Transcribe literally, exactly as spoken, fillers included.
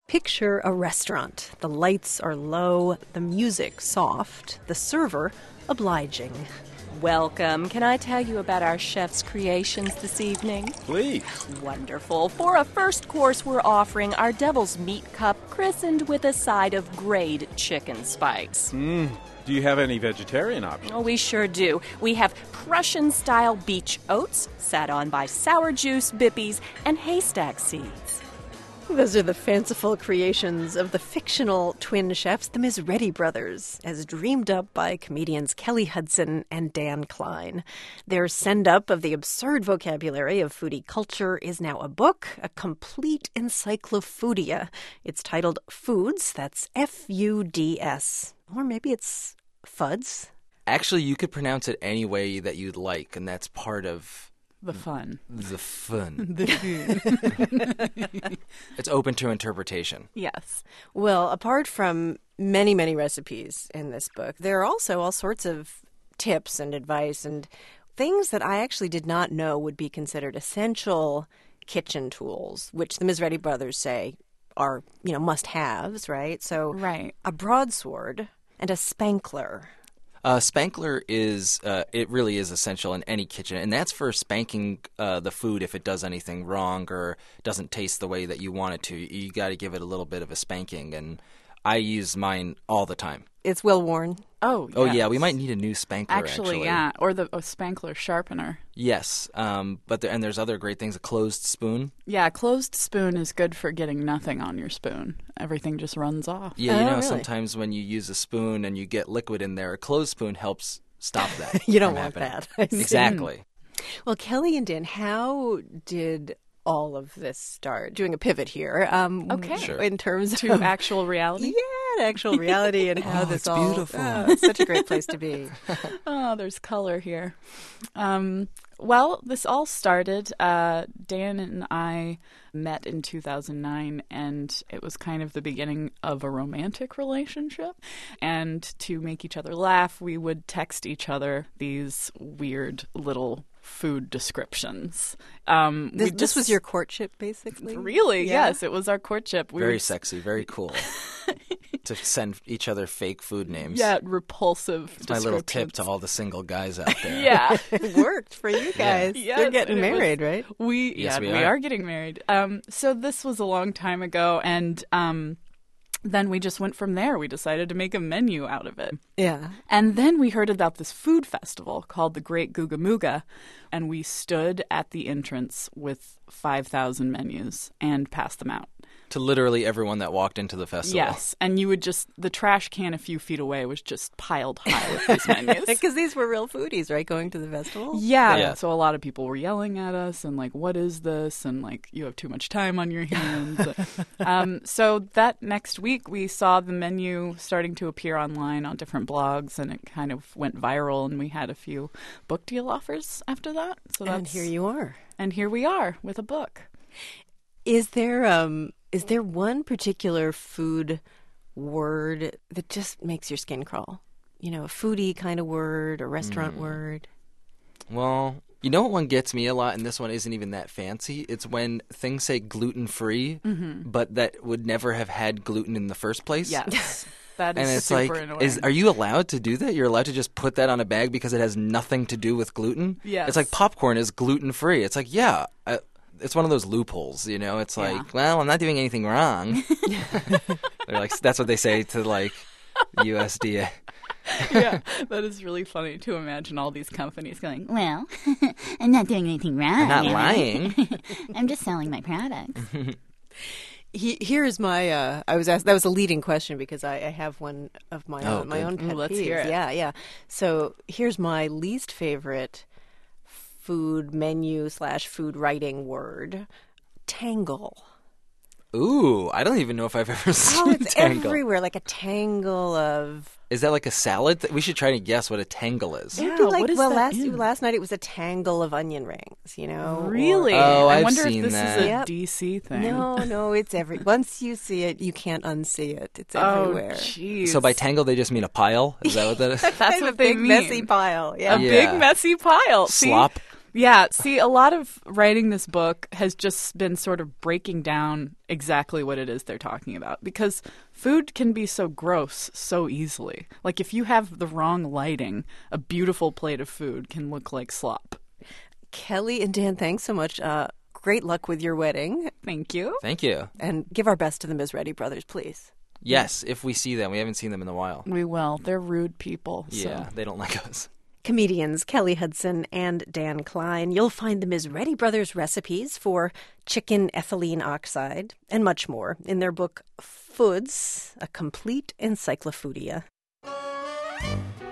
Picture a restaurant. The lights are low, the music soft, the server obliging. Welcome. Can I tell you about our chef's creations this evening? Please. Wonderful. For a first course, we're offering our Devil's Meat Cup, christened with a side of grade chicken spice. Mmm. Do you have any vegetarian options? Oh, we sure do. We have Prussian-style beech oats, sat on by sour juice, bippies, and haystack seeds. Those are the fanciful creations of the fictional twin chefs, the Misretti brothers, as dreamed up by comedians Kelly Hudson and Dan Klein. Their send-up of the absurd vocabulary of foodie culture is now a book, a complete encyclophodia. It's titled Foods, that's F U D S. Or maybe it's Fuds. Actually, you could pronounce it any way that you'd like, and that's part of... The fun. The fun. The food. It's open to interpretation. Yes. Well, apart from many, many recipes in this book, there are also all sorts of tips and advice and things that I actually did not know would be considered essential kitchen tools, which the Misretti brothers say are, you know, must-haves, right? So Right. a broadsword and a spankler. Uh, spankler is, uh, it really is essential in any kitchen, and that's for spanking uh, the food if it does anything wrong or doesn't taste the way that you want it to. You got to give it a little bit of a spanking, and I use mine all the time. It's well worn. Oh, Oh, yes. yeah, we might need a new spankler, actually. Actually, yeah. Or the a spankler sharpener. Yes, um, but there, and there's other great things, a closed spoon. Yeah, a closed spoon is good for getting nothing on your spoon. Everything just runs off. Yeah, you Oh, know, really? sometimes when you use a spoon and you get liquid in there, a closed spoon helps stop that. You don't from want happening. that. I see. Exactly. Well, Kelly and Dan, how did all of this start? Doing a pivot here. Um, Okay. Sure. In terms To of actual reality. Yeah, to actual reality and how Oh, this it's all. beautiful. Oh, it's such a great place to be. Oh, there's color here. Um, well, this all started, uh, Dan and I met in two thousand nine, and it was kind of the beginning of a romantic relationship. And to make each other laugh, we would text each other these weird little food descriptions. Um, we This, this just- was your courtship, basically. Really? Yeah. Yes, it was our courtship. We Very were sexy, very cool. To send each other fake food names. Yeah, repulsive. It's my little tip to descriptions. all the single guys out there. Yeah. It worked for you guys. Yes, You're getting and it was- married, right? We Yes, yeah, we we are. are getting married. Um, so this was a long time ago, and um, then we just went from there. We decided to make a menu out of it, Yeah. and then we heard about this food festival called the Great Googamooga, and we stood at the entrance with five thousand menus and passed them out. To literally everyone that walked into the festival. Yes, and you would just the trash can a few feet away was just piled high with these menus. Because these were real foodies, right? Going to the festival? Yeah. Yeah. So a lot of people were yelling at us and like, what is this? And like, you have too much time on your hands. um, so that next week we saw the menu starting to appear online on different blogs, and it kind of went viral, and we had a few book deal offers after that. So that's, And here you are. and here we are with a book. Is there um is there one particular food word that just makes your skin crawl? You know, a foodie kind of word, a restaurant Mm. word. Well, you know what one gets me a lot, and this one isn't even that fancy? It's when things say gluten-free, but that would never have had gluten in the first place. Yes. That is And it's super like, annoying. is are you allowed to do that? You're allowed to just put that on a bag because it has nothing to do with gluten? Yes. It's like popcorn is gluten-free. It's like, yeah, uh, it's one of those loopholes, you know? It's like, Yeah. well, I'm not doing anything wrong. They're like, that's what they say to, like, U S D A. Yeah, that is really funny to imagine all these companies going, Well, I'm not doing anything wrong. I'm not am I? lying. I'm just selling my products. He, here's my. Uh, I was asked. That was a leading question because I, I have one of my Oh, own, my good. own pet Ooh, let's peeves. hear it. Yeah, yeah. So here's my least favorite food menu slash food writing word: tangle. Ooh, I don't even know if I've ever seen Oh, it's tangle. everywhere, like a tangle of. Is that like a salad? Th- We should try to guess what a tangle is. Yeah, It'd be like, what is well, that last in? last night it was a tangle of onion rings. You know, or- really? Oh, I I've wonder seen if this that. is a Yep. D C thing. No, no, it's every. Once you see it, you can't unsee it. It's Oh, everywhere. jeez. So by tangle, they just mean a pile? Is that what that is? That's Kind of what a they big mean. messy pile. Yeah. A Yeah. big messy pile. See? Slop? Yeah, see, a lot of writing this book has just been sort of breaking down exactly what it is they're talking about, because food can be so gross so easily. Like, if you have the wrong lighting, a beautiful plate of food can look like slop. Kelly and Dan, thanks so much. Uh, great luck with your wedding. Thank you. Thank you. And give our best to the Misready brothers, please. Yes, if we see them. We haven't seen them in a while. We will. They're rude people. Yeah, So. they don't like us. Comedians Kelly Hudson and Dan Klein. You'll find the Misready brothers' recipes for chicken ethylene oxide and much more in their book Foods, a Complete Encyclophedia.